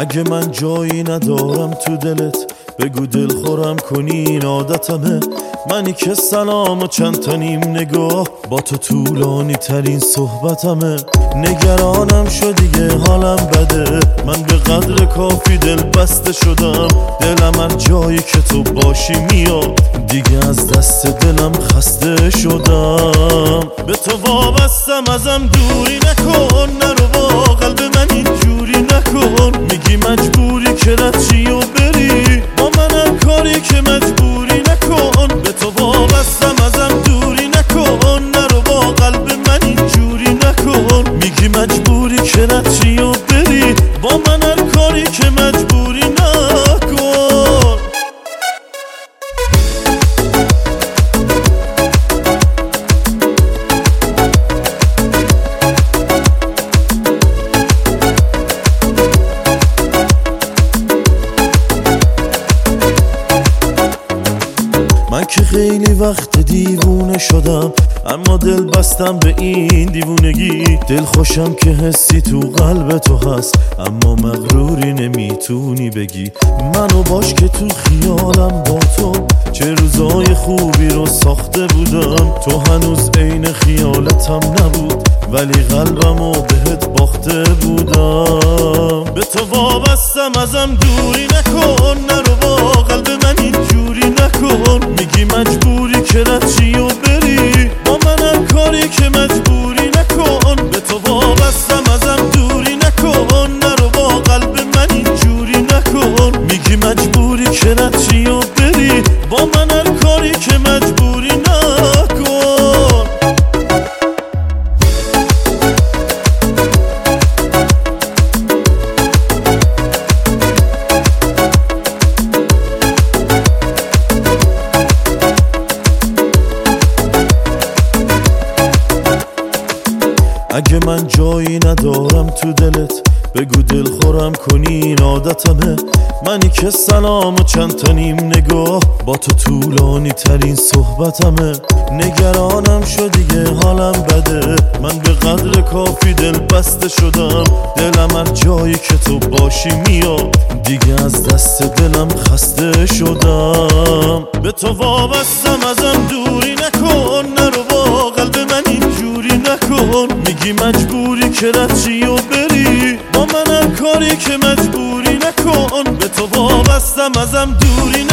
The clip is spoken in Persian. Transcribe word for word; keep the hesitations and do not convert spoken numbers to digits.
اگه من جایی ندارم تو دلت بگو دل خورم کنی، این عادتمه. منی که سلام و چند تا نیم نگاه با تو طولانی ترین صحبتمه. نگرانم شد دیگه حالم بده، من به قدر کافی دل بسته شدم. دلم هر جایی که تو باشی میاد، دیگه از دست دلم خسته شدم. به تو وابستم ازم دوری نکن، نرو با قلب من اینجوری نکن. میگی مجبوری که رد چی و بری، با من هر کاری که مجبوری نکن. به تو وابستم ازم دوری نکن، نرو با قلب من اینجوری نکن. میگی مجبوری که رد چی و بری، با من هر کاری که مجبوری نکن. من که خیلی وقت دیوونه شدم، اما دل بستم به این دیوونگی. دل خوشم که حسی تو قلب تو هست، اما مغروری نمیتونی بگی. منو باش که تو خیالم با تو چه روزای خوبی رو ساخته بودم. تو هنوز عین خیالتم نبود، ولی قلبمو بهت باخته بودم. به تو وابستم ازم دوری نکن، نرو با قلب من اینجوری نکن. میگی مجبوری که رد چی و بری، با من هر کاری که مجبوری نکن. به تو وابستم ازم دوری نکن، نرو با قلب من اینجوری نکن. میگی مجبوری که رد چی و بری، با من هر کاری که مجبوری نکن. اگه من جایی ندارم تو دلت بگو دل خورم کنی، این عادتمه. منی که سلام و چند تا نیم نگاه با تو طولانی ترین صحبتمه. نگرانم شد دیگه حالم بده، من به قدر کافی دل بسته شدم. دلم هر جایی که تو باشی میاد، دیگه از دست دلم خسته شدم. به تو وابستم ازم دوری نکن، نرو با قلب من اینجوری نکن. میگی مجبوری که رد چی و بری، با من هر کاری که مجبوری نکن. به تو وابستم ازم دوری